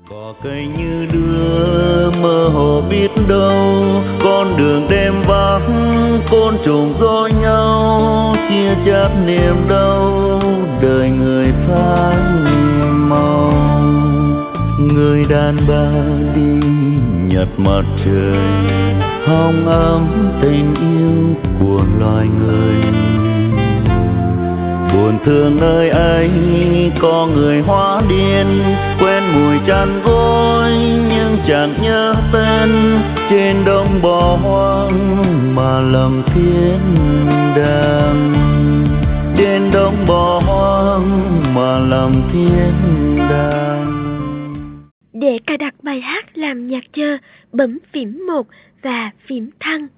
Cỏ cây như đưa mơ hồ biết đâu, con đường đêm vắng côn trùng dối nhau, chia chác niềm đau đời người phai màu. Người đàn bà đi nhặt mặt trời, hong ấm tình yêu của loài người. Buồn thương nơi ấy có người hóa điên, quen mùi chăn gối nhưng chẳng nhớ tên. Trên đồng bỏ hoang mà lầm thiên đàng, trên đồng bỏ hoang mà lầm thiên đàng. Để cài đặt bài hát làm nhạc chờ, bấm phím 1 và phím thăng.